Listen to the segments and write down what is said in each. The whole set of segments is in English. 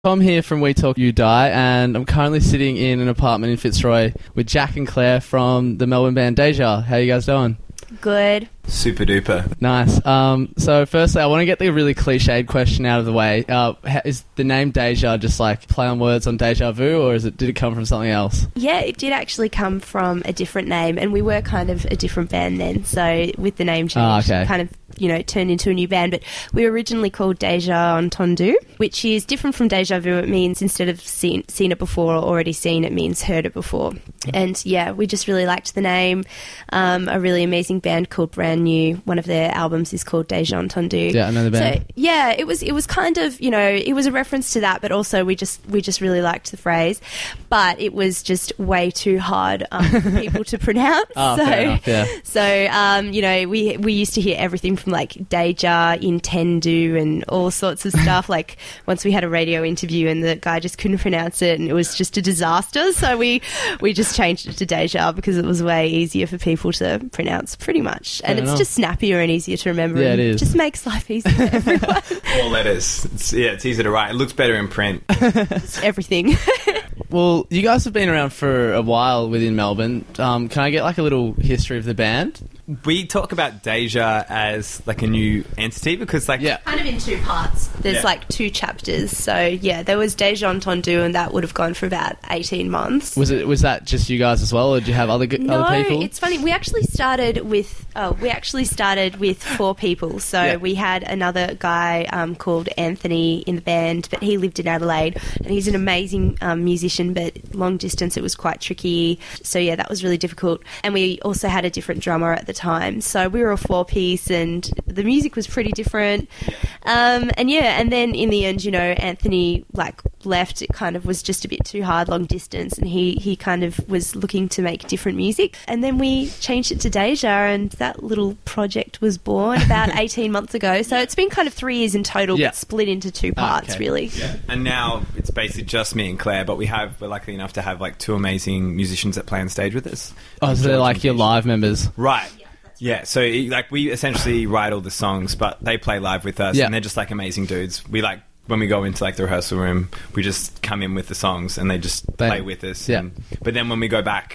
Tom here from We Talk You Die, and I'm currently sitting in an apartment in Fitzroy with Jack and Claire from the Melbourne band Deja. How you guys doing? Good. Super duper. Nice. So firstly, I want to get the really cliched question out of the way. Is the name Deja just like play on words on deja vu, or did it come from something else? Yeah, it did actually come from a different name, and we were kind of a different band then, so with the name change, kind of, turned into a new band. But we were originally called Deja Entendu, which is different from deja vu. It means instead of seen it before or already seen, it means heard it before. And yeah, we just really liked the name. A really amazing band called Brand New, one of their albums is called Deja Entendu. Yeah, I know the band. So yeah, it was kind of, it was a reference to that, but also we just really liked the phrase. But it was just way too hard for people to pronounce. Fair enough, yeah. So, we used to hear everything from like Deja, Intendu and all sorts of stuff. Like once we had a radio interview and the guy just couldn't pronounce it and it was just a disaster. So we just changed it to Deja because it was way easier for people to pronounce pretty much. And it's just snappier and easier to remember. Yeah, it is. Just makes life easier for everyone. 4 letters. It's easy to write. It looks better in print. Just everything. Well, you guys have been around for a while within Melbourne. Can I get like a little history of the band? We talk about Deja as like a new entity because kind of in 2 parts. There's like 2 chapters. So yeah, there was Deja Entendu, and that would have gone for about 18 months. Was that just you guys as well, or did you have other people? No, it's funny. We actually started with 4 people. So we had another guy called Anthony in the band, but he lived in Adelaide, and he's an amazing musician, but long distance it was quite tricky. So yeah, that was really difficult. And we also had a different drummer at the time. So we were a 4-piece, and the music was pretty different. And then in the end, Anthony left. It kind of was just a bit too hard, long distance, and he kind of was looking to make different music. And then we changed it to Deja, and that little project was born about 18 months ago. So it's been kind of 3 years in total, but split into 2 parts, really. Yeah. And now it's basically just me and Claire, but we're lucky enough to have 2 amazing musicians that play on stage with us. Oh, so they're like your live members. Right. Yeah, so we essentially write all the songs, but they play live with us, and they're just amazing dudes. We when we go into the rehearsal room, we just come in with the songs and they just play with us. Yeah. But then when we go back,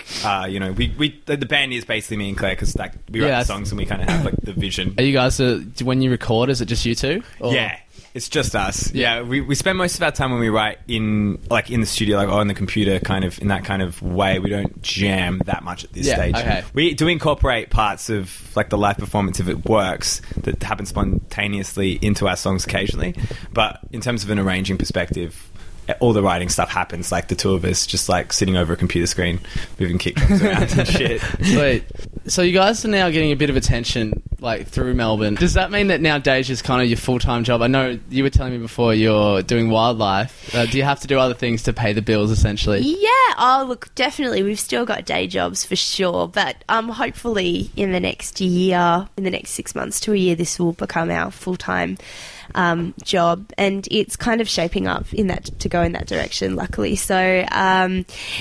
the band is basically me and Claire because we write the songs and we kind of have the vision. Are you guys when you record? Is it just you 2? Or? Yeah. It's just us. Yeah, we spend most of our time when we write in the studio, on the computer, kind of in that kind of way. We don't jam that much at this stage. Okay. We do incorporate parts of the live performance if it works that happen spontaneously into our songs occasionally. But in terms of an arranging perspective, all the writing stuff happens the 2 of us just sitting over a computer screen moving kick drums around and shit. Sweet. So you guys are now getting a bit of attention through Melbourne. Does that mean that now Deja's kind of your full-time job? I know you were telling me before you're doing wildlife. Do you have to do other things to pay the bills essentially? Yeah. Oh, look, definitely. We've still got day jobs for sure, but hopefully in the next 6 months to a year, this will become our full-time job, and it's kind of shaping up to go in that direction, luckily. So yeah.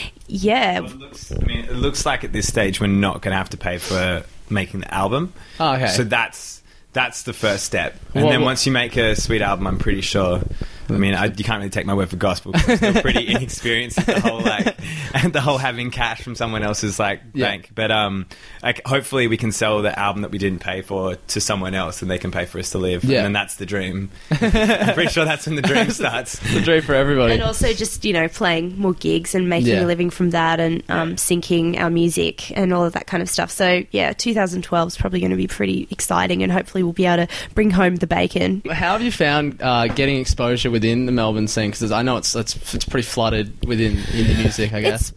Well, it looks like at this stage we're not going to have to pay for making the album. Oh, okay. So that's the first step, and then once you make a sweet album, I'm pretty sure. You can't really take my word for gospel because I'm still pretty inexperienced at the whole having cash from someone else's bank. But hopefully we can sell the album that we didn't pay for to someone else and they can pay for us to live. Yeah. And then that's the dream. I'm pretty sure that's when the dream starts. The dream for everybody. And also just, playing more gigs and making a living from that and syncing our music and all of that kind of stuff. So yeah, 2012 is probably going to be pretty exciting, and hopefully we'll be able to bring home the bacon. How have you found getting exposure within the Melbourne scene? Because I know it's pretty flooded within indie music, I guess.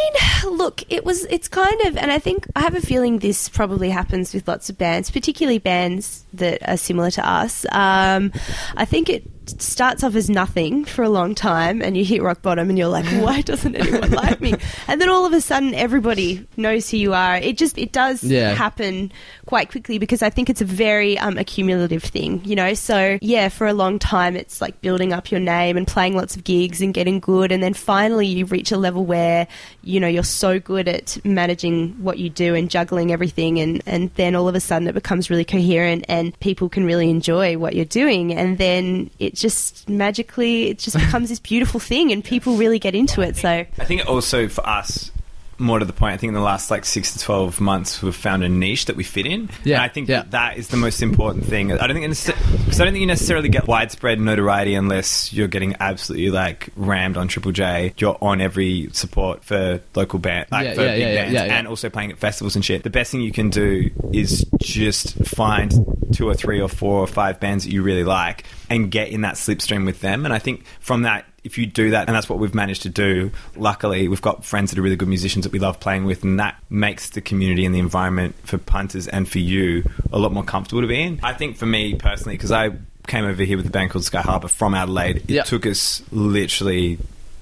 It's kind of, and I think I have a feeling this probably happens with lots of bands, particularly bands that are similar to us. I think it starts off as nothing for a long time, and you hit rock bottom and you're like, why doesn't anyone like me? And then all of a sudden everybody knows who you are. It does happen quite quickly, because I think it's a very accumulative thing, so yeah, for a long time it's building up your name and playing lots of gigs and getting good, and then finally you reach a level where you're so good at managing what you do and juggling everything, and then all of a sudden it becomes really coherent and people can really enjoy what you're doing, and then it just magically becomes this beautiful thing and people really get into it. So I think also for us, more to the point, I think in the last 6 to 12 months we've found a niche that we fit in. Yeah. And I think that is the most important thing. I don't think you necessarily get widespread notoriety unless you're getting absolutely rammed on Triple J. You're on every support for local band, big bands, and also playing at festivals and shit. The best thing you can do is just find 2 or 3 or 4 or 5 bands that you really like and get in that slipstream with them. And I think from that, if you do that, and that's what we've managed to do, luckily we've got friends that are really good musicians that we love playing with, and that makes the community and the environment for punters and for you a lot more comfortable to be in. I think for me personally, because I came over here with a band called Sky Harbour from Adelaide, it took us literally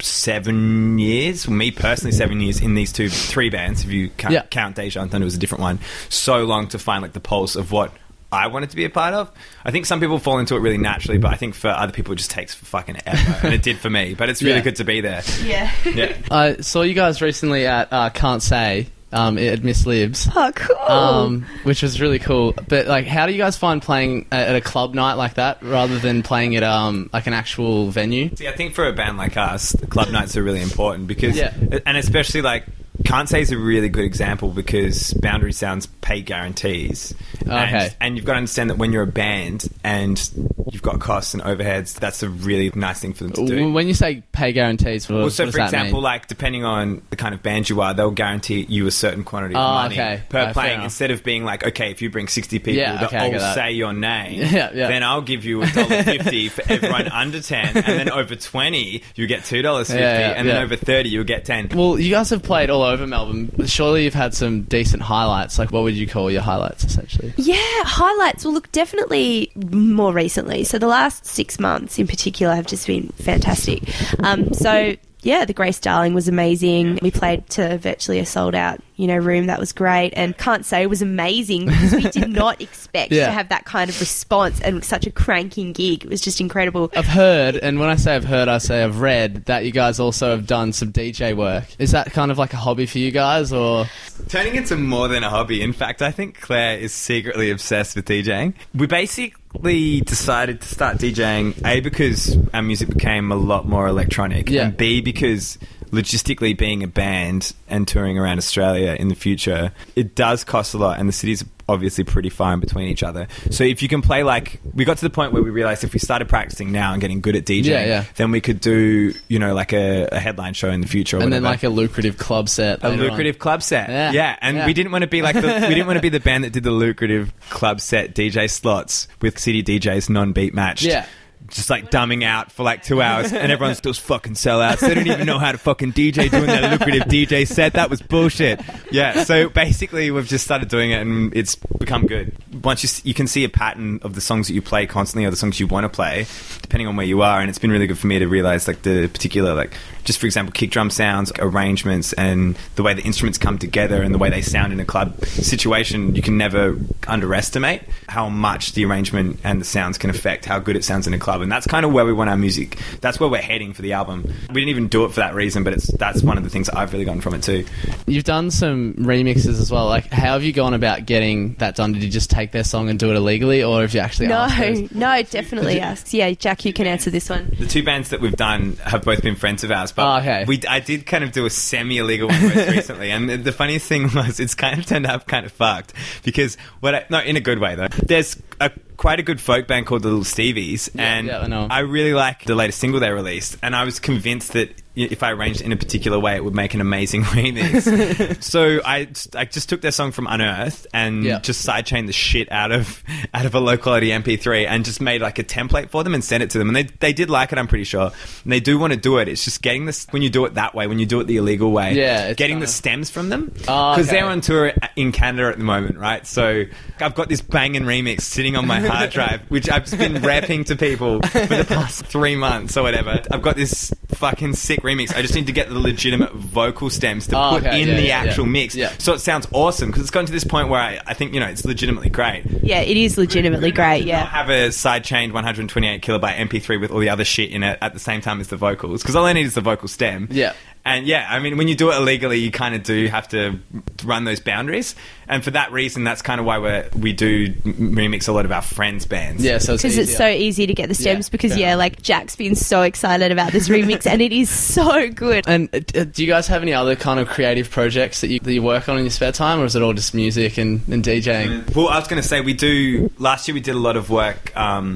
7 years, me personally 7 years in these 3 bands, if you count Deja and Thunder was a different one, so long to find the pulse of what I wanted to be a part of. I think some people fall into it really naturally, but I think for other people it just takes fucking ever, and it did for me. But it's really good to be there. Yeah. I saw you guys recently at Can't Say at Miss Libs. Oh, cool. Which was really cool. But how do you guys find playing at a club night like that rather than playing at an actual venue? See, I think for a band like us, the club nights are really important because, and especially Can't Say is a really good example because Boundary Sounds pay guarantees. And you've got to understand that when you're a band and you've got costs and overheads, that's a really nice thing for them to do. When you say pay guarantees, what does for example, mean? Depending on the kind of band you are, they'll guarantee you a certain quantity of money per playing. Instead of being okay, if you bring 60 people that all say your name, then I'll give you $1.50 for everyone under 10, and then over 20 you get $2.50, and then over 30 you'll get 10. Well, you guys have played all over Melbourne. Surely you've had some decent highlights. What would you call your highlights, essentially? Yeah, highlights. Well, look, definitely more recently. So the last 6 months in particular have just been fantastic. The Grace Darling was amazing. We played to virtually a sold-out, room. That was great. And Can't Say was amazing because we did not expect to have that kind of response and such a cranking gig. It was just incredible. I've heard, and when I say I've heard, I say I've read, that you guys also have done some DJ work. Is that kind of a hobby for you guys, or...? Turning into more than a hobby. In fact, I think Claire is secretly obsessed with DJing. We basically decided to start DJing, A, because our music became a lot more electronic, and B, because logistically being a band and touring around Australia in the future, it does cost a lot, and the cities obviously pretty far in between each other. So if you can play we got to the point where we realized if we started practicing now and getting good at DJing, then we could do a headline show in the future, and then a lucrative club set. Club set, and we didn't want to be we didn't want to be the band that did the lucrative club set DJ slots with city DJs non-beat matched. Just dumbing out for 2 hours, and everyone's still fucking sellouts. They don't even know how to fucking DJ doing their lucrative DJ set. That was bullshit. So basically we've just started doing it, and it's become good. Once you can see a pattern of the songs that you play constantly or the songs you want to play, depending on where you are, and it's been really good for me to realise the particular just for example kick drum sounds, arrangements, and the way the instruments come together and the way they sound in a club situation. You can never underestimate how much the arrangement and the sounds can affect how good it sounds in a club. And that's kind of where we want our music. That's where we're heading for the album. We didn't even do it for that reason, but that's one of the things that I've really gotten from it too. You've done some remixes as well. How have you gone about getting that done? Did you just take their song and do it illegally, or have you actually asked? No, definitely asked. Yeah, Jack, you can answer this one. The 2 bands that we've done have both been friends of ours, but I did kind of do a semi-illegal one most recently, and the funniest thing was it's kind of turned up kind of fucked because in a good way though. There's quite a good folk band called the Little Stevies, and I really like the latest single they released, and I was convinced that if I arranged it in a particular way, it would make an amazing remix. So I just took their song from Unearthed and just sidechained the shit out of a low quality MP3 and just made a template for them and sent it to them, and they did like it, I'm pretty sure, and they do want to do it. It's just getting this, when you do it that way, when you do it the illegal way, getting the stems from them, because they're on tour in Canada at the moment, right? So I've got this banging remix sitting on my hard drive, which I've just been rapping to people for the past 3 months or whatever. I've got this fucking sick remix. I just need to get the legitimate vocal stems to put in the actual mix. So it sounds awesome, because it's gotten to this point where I think, it's legitimately great. Yeah, it is legitimately great, I have a side-chained 128 kilobyte MP3 with all the other shit in it at the same time as the vocals, because all I need is the vocal stem. And yeah, I mean, when you do it illegally, you kind of do have to run those boundaries. And for that reason, that's kind of why we do remix a lot of our friends' bands. Yeah, so because it's so easy to get the stems. Because like Jack's been so excited about this remix, and it is so good. And do you guys have any other kind of creative projects that you work on in your spare time, or is it all just music and DJing? Well, I was going to say last year we did a lot of work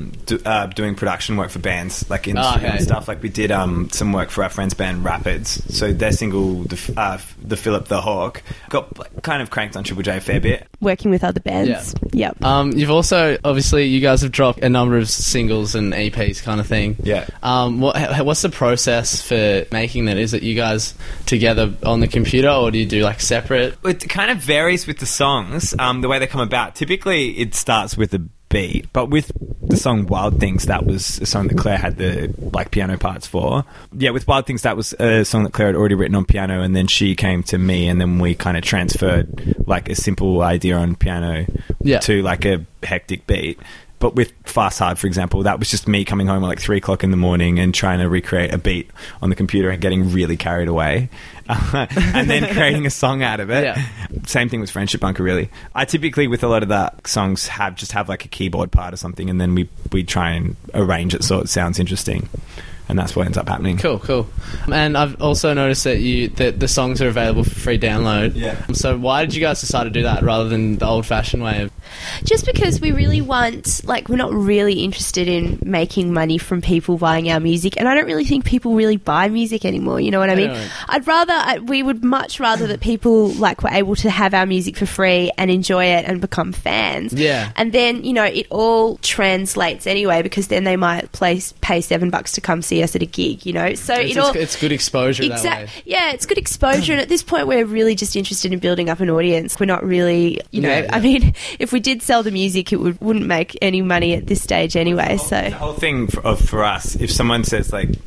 doing production work for bands, like in the studio and stuff. Like we did some work for our friends' band Rapids. So their single, the Philip the Hawk, got kind of cranked on Triple J a fair bit. Working with other bands. Yeah. Yep. You've also, obviously, you guys have dropped a number of singles and EPs kind of thing. Yeah. What's the process for making that? Is it you guys together on the computer, or do you do like separate? It kind of varies with the songs, the way they come about. Typically, it starts with a beat, but with the song Wild Things, that was a song that Claire had the like piano parts for. Yeah, with Wild Things, that was a song that Claire had already written on piano, and then she came to me, and then we kind of transferred like a simple idea on piano to like a hectic beat. But with Fast Hard, for example, that was just me coming home at like 3 o'clock in the morning and trying to recreate a beat on the computer and getting really carried away. And then creating a song out of it. Yeah. Same thing with Friendship Bunker, really. I typically, with a lot of the songs, have like a keyboard part or something, and then we try and arrange it so it sounds interesting. And that's what ends up happening. Cool. And I've also noticed that the songs are available for free download. Yeah. So why did you guys decide to do that rather than the old-fashioned way of... Just because we really want, like, we're not really interested in making money from people buying our music, and I don't really think people really buy music anymore, you know what I mean? We would much rather that people, like, were able to have our music for free and enjoy it and become fans. Yeah. And then, you know, it all translates anyway, because then they might pay $7 to come see us at a gig, you know? So it's good exposure that way. Yeah, it's good exposure, and at this point we're really just interested in building up an audience. We're not really, you know, I mean, if we did sell the music, it wouldn't make any money at this stage anyway. The whole thing for us, if someone said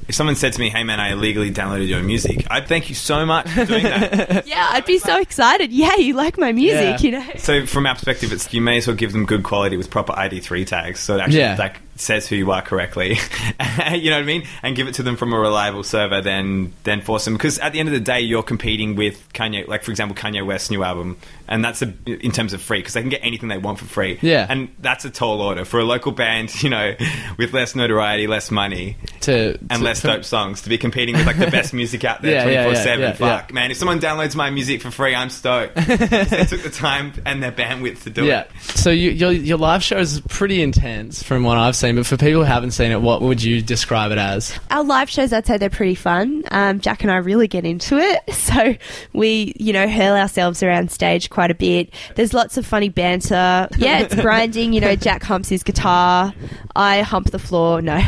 to me, hey man, I illegally downloaded your music, I'd thank you so much for doing that. Yeah, I'd be so excited. Yeah, you like my music, you know? So from our perspective, it's you may as well give them good quality with proper ID3 tags, so it actually like says who you are correctly. You know what I mean? And give it to them from a reliable server, then force them. Because at the end of the day, you're competing with Kanye, like for example, Kanye West's new album, and that's in terms of free, because they can get anything they want for free. Yeah. And that's a tall order for a local band, you know, with less notoriety, less money, and less dope songs, to be competing with like the best music out there 24/7. Fuck, man, if someone downloads my music for free, I'm stoked. They took the time and their bandwidth to do it. So your live show is pretty intense from what I've seen, but for people who haven't seen it, what would you describe it as? Our live shows, I'd say they're pretty fun. Jack and I really get into it. So we, you know, hurl ourselves around stage quite a bit. There's lots of funny banter. Yeah, it's grinding. You know, Jack humps his guitar. I hump the floor. No.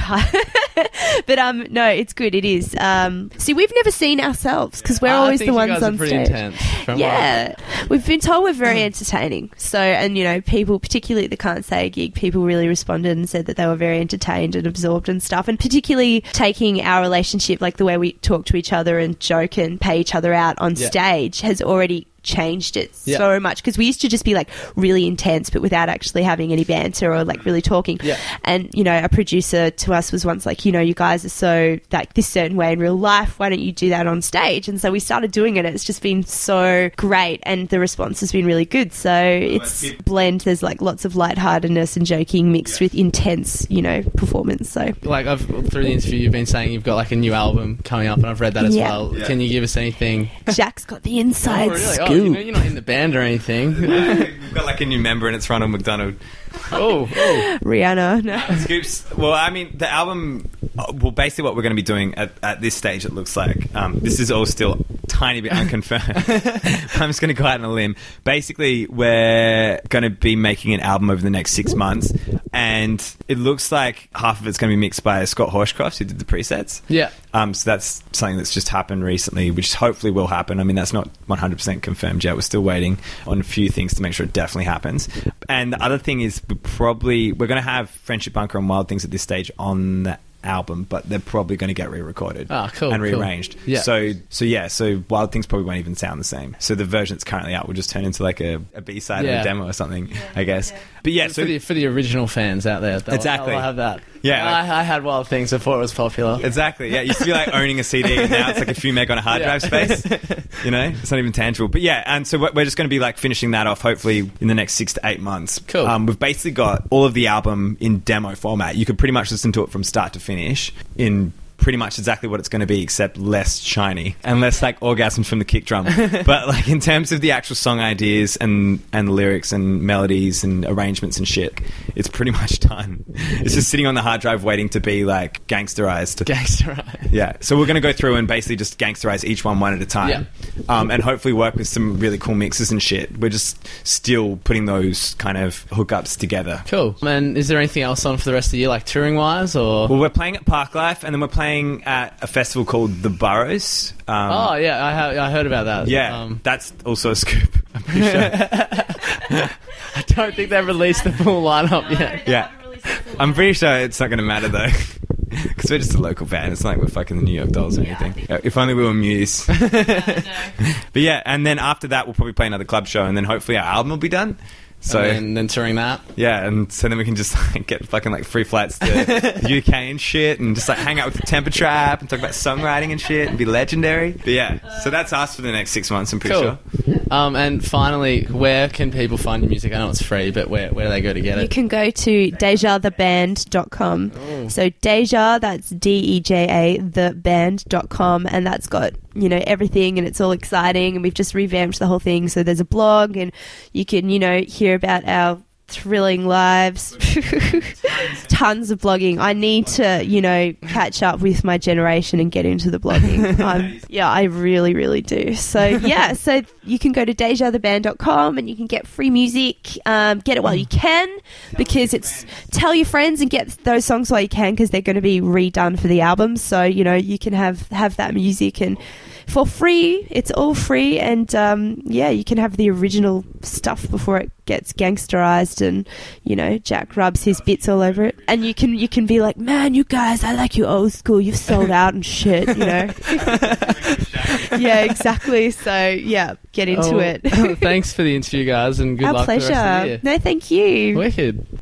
But no, it's good. It is. See, we've never seen ourselves because we're always the ones on stage. Yeah, we've been told we're very entertaining. So, and you know, people, particularly at the Can't Say gig, people really responded and said that they were very entertained and absorbed and stuff. And particularly taking our relationship, like the way we talk to each other and joke and pay each other out on stage, has already changed it so much, because we used to just be like really intense but without actually having any banter or like really talking. And you know, a producer to us was once like, you know, you guys are so like this certain way in real life, why don't you do that on stage? And so we started doing it. It's just been so great, and the response has been really good. So it's blend, there's like lots of lightheartedness and joking mixed with intense, you know, performance. So like through the interview you've been saying you've got like a new album coming up, and I've read that as well. Can you give us anything? Jack's got the inside scoop. You know, you're not in the band or anything. We've got like a new member, and it's Ronald McDonald. Rihanna. No. Scoops. Well, I mean, the album. Well, basically, what we're going to be doing at this stage, it looks like this is all still tiny bit unconfirmed. I'm just going to go out on a limb. Basically, we're going to be making an album over the next 6 months, and it looks like half of it's going to be mixed by Scott Horscroft, who did the presets. Yeah. So that's something that's just happened recently, which hopefully will happen. I mean, that's not 100% confirmed yet. We're still waiting on a few things to make sure it definitely happens. And the other thing is we're going to have Friendship Bunker and Wild Things at this stage on the album, but they're probably going to get re-recorded and rearranged. Yeah. So Wild Things probably won't even sound the same. So the version that's currently out will just turn into like a B-side or a demo or something, I guess. But yeah, so for the original fans out there, Exactly. I'll have that. Yeah, I had Wild Things before it was popular. exactly. Yeah, it used to be like owning a CD, and now it's like a few meg on a hard drive space. You know, it's not even tangible. But yeah, and so we're just going to be like finishing that off, hopefully in the next 6 to 8 months. Cool. We've basically got all of the album in demo format. You could pretty much listen to it from start to finish in pretty much exactly what it's going to be, except less shiny and less like orgasms from the kick drum. But like in terms of the actual song ideas and the lyrics and melodies and arrangements and shit, it's pretty much done. It's just sitting on the hard drive waiting to be like gangsterized. Yeah. So we're going to go through and basically just gangsterize each one at a time. Yeah. And hopefully work with some really cool mixes and shit. We're just still putting those kind of hookups together. Cool. And is there anything else on for the rest of the year, like touring wise, or? Well, we're playing at Parklife, and then we're playing at a festival called The Burrows. Oh yeah, I heard about that. Yeah, that's also a scoop. I'm pretty sure. I don't think they've released the full lineup yet. Yeah, I'm pretty sure it's not going to matter though, because we're just a local band. It's not like we're fucking the New York Dolls or anything. If only we were Muse. But yeah, and then after that we'll probably play another club show, and then hopefully our album will be done. So and then touring that. Yeah, and so then we can just like, get fucking like free flights to the UK and shit, and just like hang out with the Temper Trap and talk about songwriting and shit and be legendary. But yeah, so that's us for the next 6 months, I'm pretty sure. And finally, where can people find your music? I know it's free, but where do they go to get it? You can go to dejatheband.com. So Deja, that's DEJA, theband.com, and that's got, you know, everything, and it's all exciting, and we've just revamped the whole thing. So there's a blog, and you can, you know, hear about our thrilling lives. Tons of blogging. I need to, you know, catch up with my generation and get into the blogging. Yeah, I really, really do. So yeah, so you can go to dejatheband.com and you can get free music. Get it while you can, because it's, tell your friends and get those songs while you can, because they're going to be redone for the album. So, you know, you can have that music and for free. It's all free, and yeah, you can have the original stuff before it gets gangsterized and, you know, Jack rubs his bits all over it, and you can be like, man, you guys, I like you old school, you've sold out and shit, you know. Yeah, exactly. So yeah, get into it. Thanks for the interview, guys, and good Our luck pleasure. for the rest of the year. No, thank you. Wicked.